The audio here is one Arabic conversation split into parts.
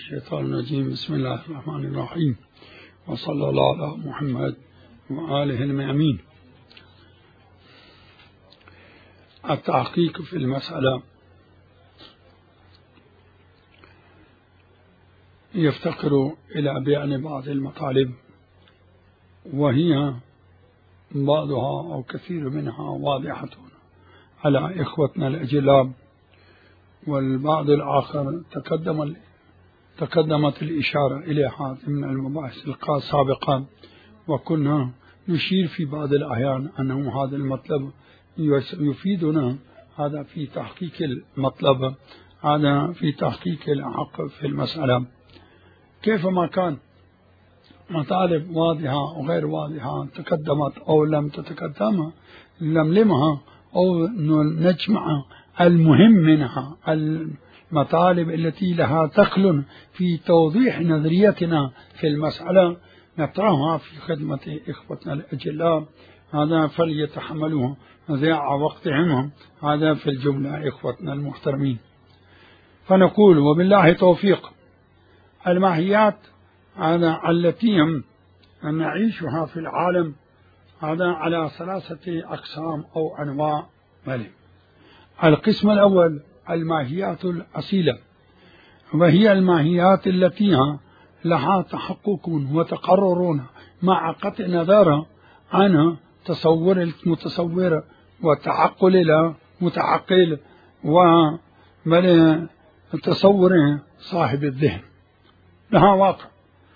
الشيطان الرجيم. بسم الله الرحمن الرحيم، وصلى الله على محمد وآله المأمين. التحقيق في المسألة يفتقر إلى بيان بعض المطالب، وهي بعضها أو كثير منها واضحة على إخوتنا الأجلاء، والبعض الآخر تقدمت الإشارة إليها من المباحث سابقا، وكنا نشير في بعض الأحيان أنه هذا المطلب يفيدنا، هذا في تحقيق المطلب، هذا في تحقيق الحق في المسألة. كيفما كان مطالب واضحة أو غير واضحة، تقدمت أو لم تتقدم، نلمها أو نجمع المهم منها، المطالب التي لها دخل في توضيح نظريتنا في المسألة نطرحها في خدمة إخوتنا الأجلاء. هذا فليتحملوه مضيعة وقتهم، هذا في الجملة إخوتنا المحترمين. فنقول وبالله توفيق. الماهيات هذا التي نعيشها في العالم هذا على ثلاثة أقسام أو أنواع ملم. القسم الأول الماهيات الأصيلة، وهي الماهيات التي لها تحقق وتقرر مع قطع نظر عن تصور المتصور وتعقل المتعقل وتصور صاحب الذهن، لها واقع.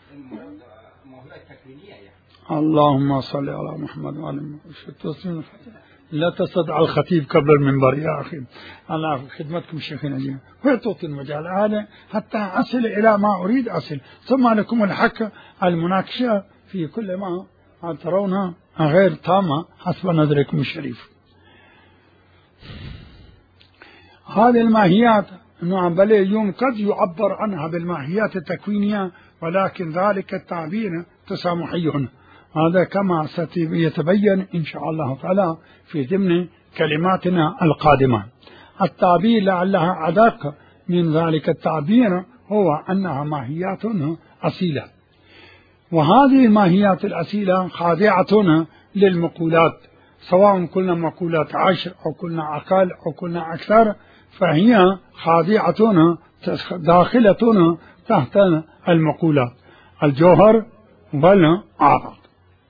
اللهم صل على محمد وعلى محمد. لا تستدعى الخطيب قبل المنبر يا أخي، أنا في خدمتكم شيخنا جينا، ويعطوك المجال هذا حتى أصل إلى ما أريد أصل، ثم لكم الحق المناقشة في كل ما ترونها غير تامة حسب نظركم الشريف. هذه الماهيات نعم بل اليوم قد يعبر عنها بالماهيات التكوينية، ولكن ذلك التعبير تسامحي هنا، هذا كما سيتبين إن شاء الله تعالى في ضمن كلماتنا القادمة. التعبير لعلها أدق من ذلك التعبير هو أنها ماهيات أصيلة، وهذه الماهيات الأصيلة خاضعة للمقولات، سواء كنا مقولات 10 أو كنا أقل أو كنا أكثر، فهي خاضعة داخلة تحت المقولات الجوهر والأعراض.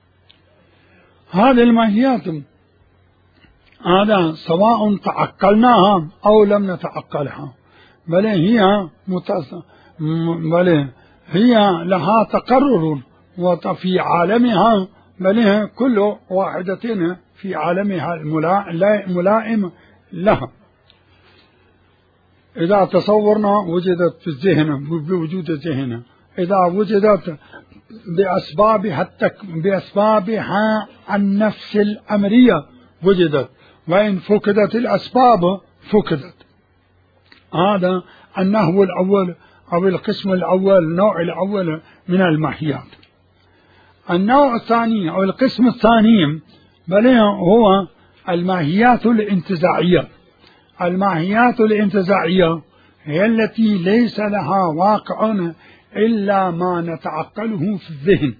هذه الماهيات هذا سواء تعقلناها أو لم نتعقلها، بل هي لها تقرر وفي عالمها، بل كل واحدة في عالمها الملائم لها. إذا تصورنا وجدت في الذهن بوجود الذهن، إذا وجدت بأسبابها النفس الأمرية وجدت، وإن فقدت الأسباب فقدت. هذا النحو الأول أو القسم الأول، النوع الأول من الماهيات. النوع الثاني أو القسم الثاني بل هو الماهيات الانتزاعية. الماهيات الانتزاعية هي التي ليس لها واقع إلا ما نتعقله في الذهن،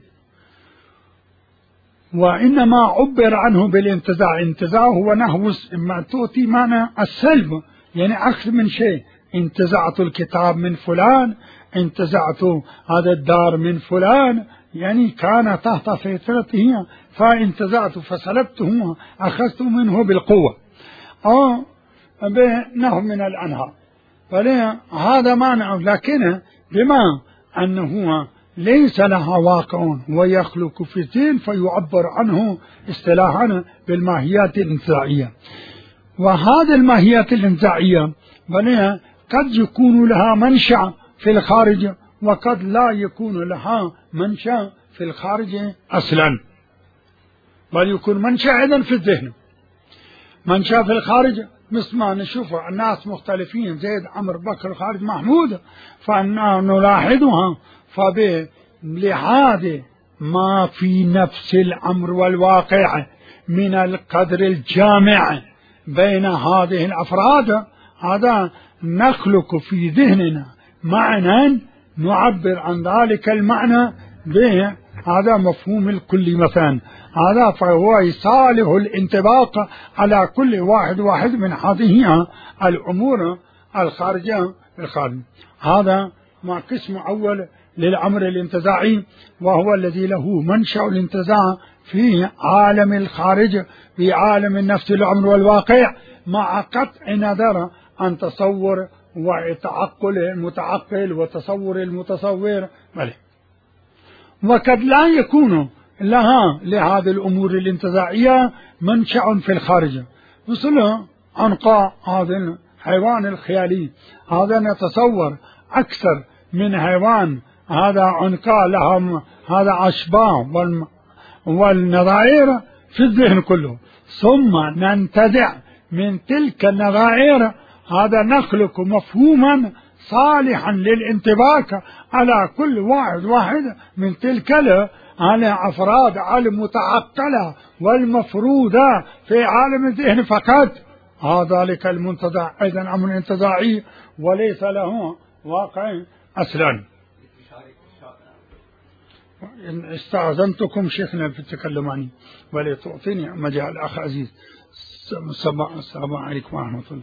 وإنما عبر عنه بالانتزاع. انتزاع هو نحو ما تؤتي معنى السلب، يعني أخذ من شيء. انتزعت الكتاب من فلان، انتزعت هذا الدار من فلان، يعني كان تحت سيطرته فانتزعت فسلبته، أخذت منه بالقوة أو بنحو من الأنهار. فهذا معنى، لكن بما أنه ليس لها واقع ويخلق في الذهن فيعبر عنه اصطلاحا بالماهيات الانتزاعية. وهذه الماهيات الانتزاعية قد يكون لها منشأ في الخارج، وقد لا يكون لها منشأ في الخارج أصلا، بل يكون منشأ أيضا في الذهن. منشأ في الخارج مثل ما نشوف الناس مختلفين، زيد عمرو بكر خالد محمود، فنلاحظها فبلحاظ ما في نفس الأمر والواقع من القدر الجامع بين هذه الأفراد، هذا نخلق في ذهننا معنى نعبر عن ذلك المعنى به هذا مفهوم الكلي مثلا، هذا فهو يصالح الانطباق على كل واحد من هذه الأمور الخارجة الخارج. هذا ما قسم أول للأمر الانتزاعي، وهو الذي له منشأ الانتزاع في عالم الخارج، في عالم النفس الأمر والواقع، مع قطع نظر عن تصور وتعقل المتعقل وتصور المتصور. بل وقد لا يكون لها لهذه الأمور الانتزاعية منشأ في الخارج، مثل عنقاء هذا الحيوان الخيالي، هذا نتصور أكثر من حيوان، هذا عنقاء لهم هذا أشباه والنظائر في الذهن كله، ثم ننتزع من تلك النظائر، هذا نخلق مفهوما صالحا للانطباق على كل واحد من تلك على أفراد المتعقلة والمفروضة في عالم الذهن فقط. ذلك المنتزع أيضا أمر انتزاعي وليس له واقع أصلا. إن استأذنتكم شيخنا في التكلم عني ولتعطيني مجال أخ عزيز. السلام عليكم ورحمة الله.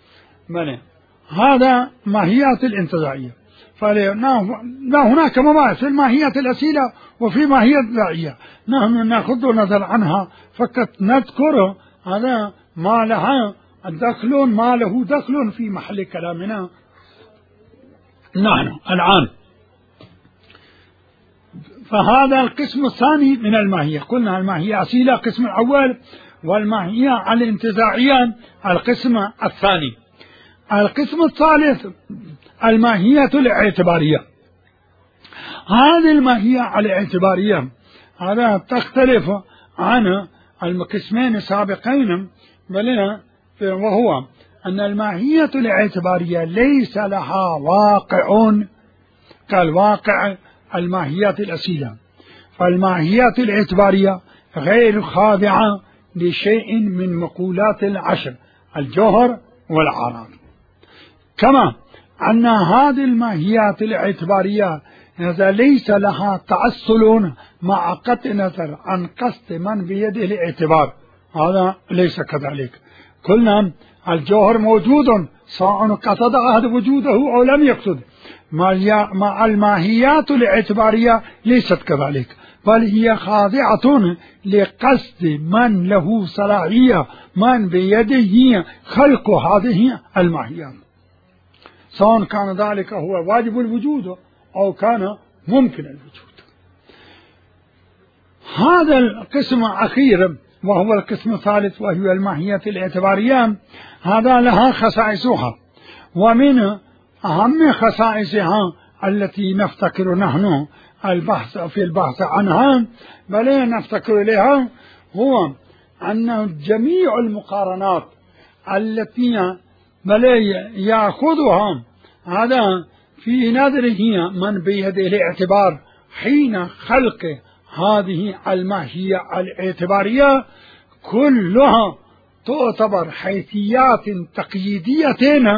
هذا ماهيات الانتزاعية، فلا هناك مباحث في الماهيات الأصيلة وفي ماهية انتزاعية، نحن نأخذ نظر عنها فقط نذكر هذا ما له دخل في محل كلامنا نحن الآن. فهذا القسم الثاني من الماهية، قلنا الماهية أصيلة القسم الأول، والماهية الانتزاعية القسم الثاني. القسم الثالث الماهية الاعتبارية. هذه الماهية الاعتبارية هذا تختلف عن القسمين السابقين، وهو أن الماهية الاعتبارية ليس لها واقع كالواقع الماهيات الأصيلة، فالماهيات الاعتبارية غير خاضعة لشيء من مقولات العشر الجوهر والأعراض، كما أن هذه الماهيات الاعتبارية هذا ليس لها تأصل مع قطع نظر عن قصد من بيده الاعتبار، هذا ليس كذلك. قلنا الجوهر موجود سواء قصد أحد وجوده أو لم يقصد، مع الماهيات الاعتبارية ليست كذلك، بل هي خاضعة لقصد من له صلاحية من بيده خلق هذه الماهيات، سواء كان ذلك هو واجب الوجود أو كان ممكن الوجود. هذا القسم الأخير وهو القسم الثالث وهي الماهية الاعتبارية، هذا لها خصائصها، ومن أهم خصائصها التي نفتكر نحن البحث عنها بل نفتكر إليها، هو أن جميع المقارنات التي يأخذها هذا في نظره من بيده الاعتبار حين خلق هذه الماهية الاعتبارية كلها تعتبر حيثيات تقييدية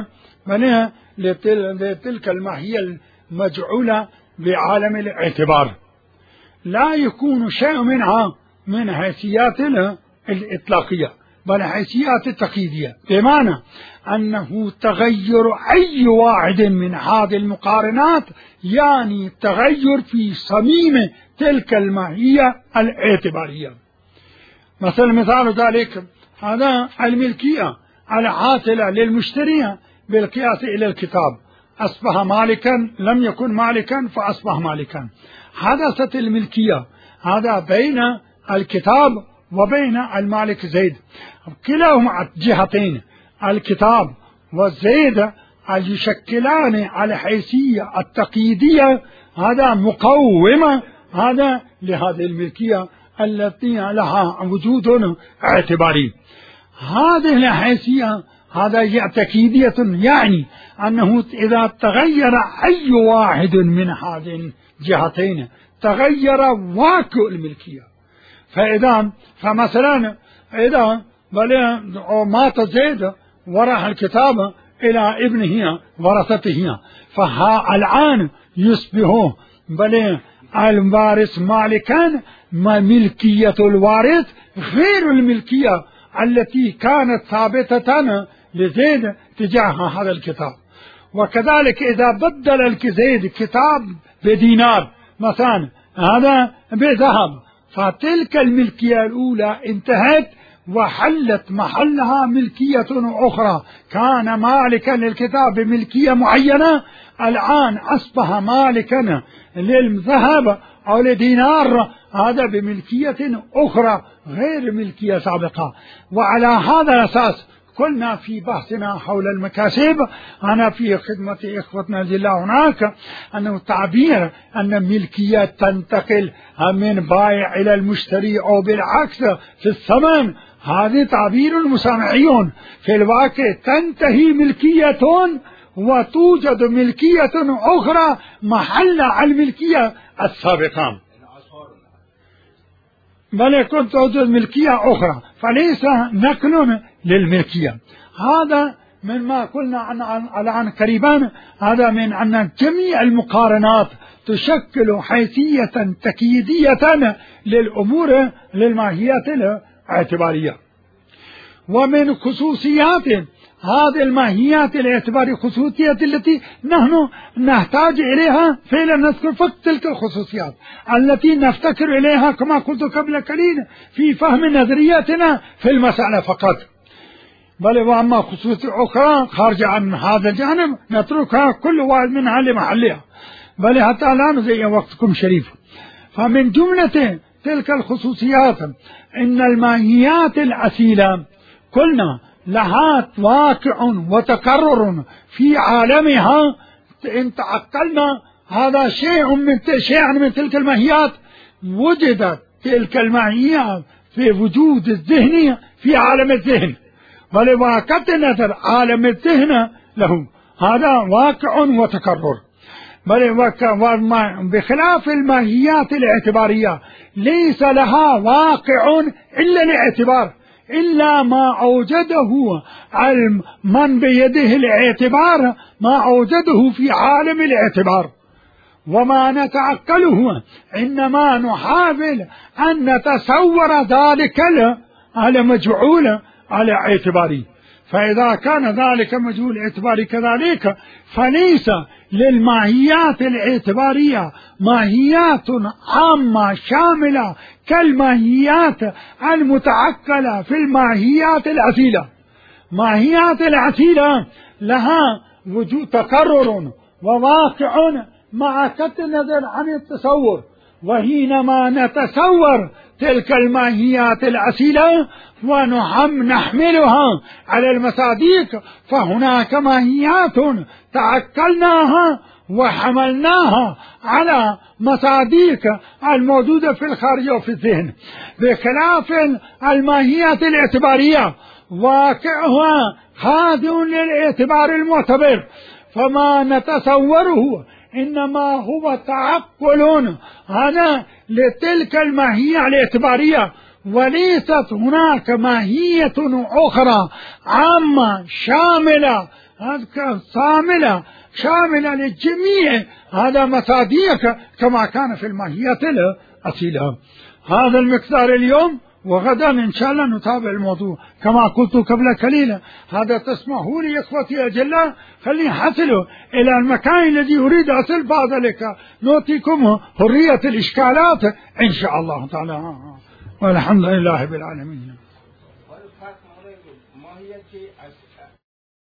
لتلك الماهية المجعولة بعالم الاعتبار، لا يكون شيء منها من حيثيات الإطلاقية بل حيثيات التقييدية، بمعنى أنه تغير أي واحد من هذه المقارنات يعني تغير في صميم تلك الماهية الاعتبارية. مثال ذلك هذا الملكية العاطلة للمشتري بالقياس إلى الكتاب، أصبح مالكا لم يكن مالكا فأصبح مالكا، حدثت الملكية هذا بين الكتاب وبين المالك زيد، كلاهما جهتين الكتاب والزيد يشكلان الحيثية التقييدية هذا مقومة هذا لهذه الملكية التي لها وجود اعتباري. هذه الحيثية هذا تقييدية، يعني أنه إذا تغير أي واحد من هذين الجهتين تغير واقع الملكية. فمثلا إذا مات زيد وراح الكتاب إلى ابنه ورثته، فها الآن يصبح بل الوارث مالكا، ما ملكية الوارث غير الملكية التي كانت ثابتة لزيد تجاه هذا الكتاب. وكذلك إذا بدل زيد كتاب بدينار مثلا هذا بذهب، فتلك الملكية الأولى انتهت وحلت محلها ملكية أخرى. كان مالكا للكتاب بملكية معينة، الآن أصبح مالكا للذهب أو لدينار هذا بملكية أخرى غير ملكية سابقة. وعلى هذا الأساس قلنا في بحثنا حول المكاسب، أنا في خدمة إخوتنا الجلاء هناك، أنه تعبير أن ملكية تنتقل من بائع إلى المشتري أو بالعكس في الثمن، هذه تعبير مسامعي. في الواقع تنتهي ملكية وتوجد ملكية أخرى محل الملكية السابقة، بل يكون توجد ملكية أخرى، فليس نقل للملكية. هذا من ما قلنا الآن قريبا، هذا من أن جميع المقارنات تشكل حيثية تكييدية للأمور للماهيات الاعتبارية. ومن خصوصيات هذه الماهيات الاعتبارية خصوصيات التي نحن نحتاج إليها فعلا، نذكر فقط تلك الخصوصيات التي نفتكر إليها كما قلت قبل قليل في فهم نظرياتنا في المسألة فقط، بل وأما خصوصيات أخرى خارج عن هذا الجانب نتركها كل واحد منها لمحلها، بل حتى لا نضيع وقتكم شريف. فمن جملة تلك الخصوصيات إن الماهيات الأصيلة قلنا لها واقع وتكرر في عالمها. إن تعقلنا هذا شيء من تلك الماهيات، وجدت تلك الماهيات في وجود الذهن في عالم الذهن، ولواقع نظر عالم الذهن له هذا واقع وتكرر. بخلاف الماهيات الاعتبارية ليس لها واقع إلا الاعتبار، إلا ما أوجده من بيده الاعتبار، ما أوجده في عالم الاعتبار. وما نتعقله إنما نحاول أن نتصور ذلك على مجعول على اعتباري. فإذا كان ذلك مجهول اعتباري كذلك، فليس للماهيات الاعتبارية ماهيات عامة شاملة كالماهيات المتعقلة في الماهيات الأصيلة. ماهيات الأصيلة لها وجود تكرر وواقع مع قطع النظر عن التصور، وحينما نتصور تلك الماهيات الأصيلة ونحملها على المصادق، فهناك ماهيات تعقلناها وحملناها على مصادق الموجودة في الخارج وفي الذهن. بخلاف الماهيات الاعتبارية واقعها خاضع للاعتبار المعتبر، فما نتصوره إنما هو تعقل هذا لتلك الماهية الاعتبارية، وليست هناك ماهية أخرى عامة شاملة للجميع هذا مصادق كما كان في الماهيات الأصيلة. هذا المقدار اليوم، وغدا إن شاء الله نتابع الموضوع كما قلت قبل قليل. هذا تسمحوا لي إخوتي أجلاء، خليني حصلوا إلى المكان الذي أريد أصل، بعد ذلك نعطيكم حرية الإشكالات إن شاء الله تعالى، والحمد لله بالعالمين.